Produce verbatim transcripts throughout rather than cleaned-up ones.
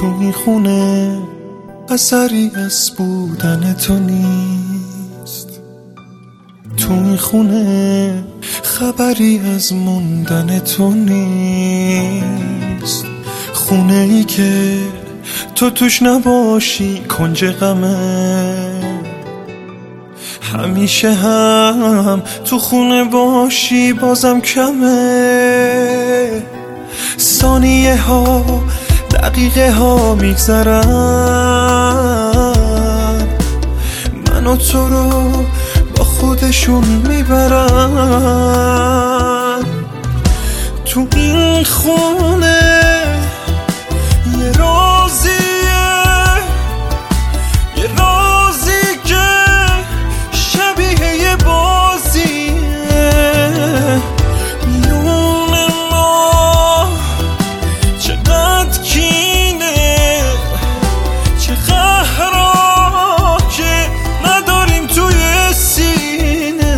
تو این خونه اثری از بودن تو نیست، تو این خونه خبری از موندن تو نیست. خونه ای که تو توش نباشی کنج غمه، همیشه هم تو خونه باشی بازم کمه. ثانیه ها دقیقه ها میگذرن، من و تو رو با خودشون میبرن. تو این خونه یه رازیه، یه رازی که شبیه یه بازیه. میون ما چقدر کینه، چه قهرها که نداریم توی سینه.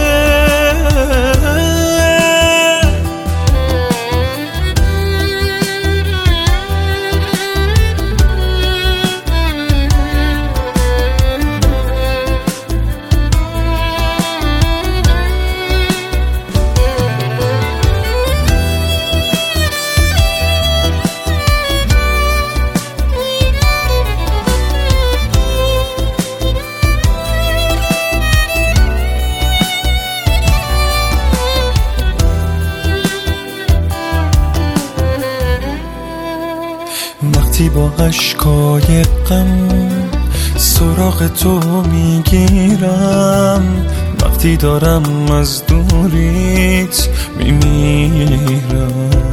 وقتی با اشکای غم سراغ تو میگیرم، وقتی دارم از دوریت میمیرم،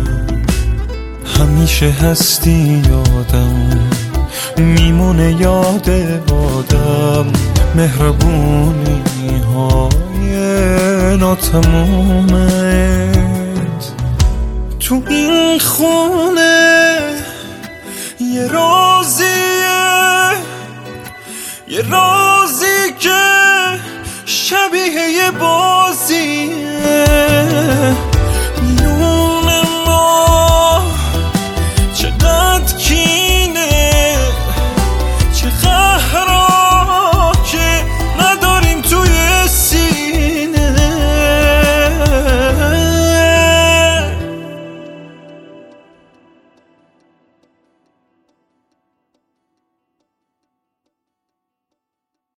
همیشه هستی یادم میمونه یاد آدم. مهربونی های ناتمومت تو این خونه یه رازیه، یه رازی که شبیه یه بار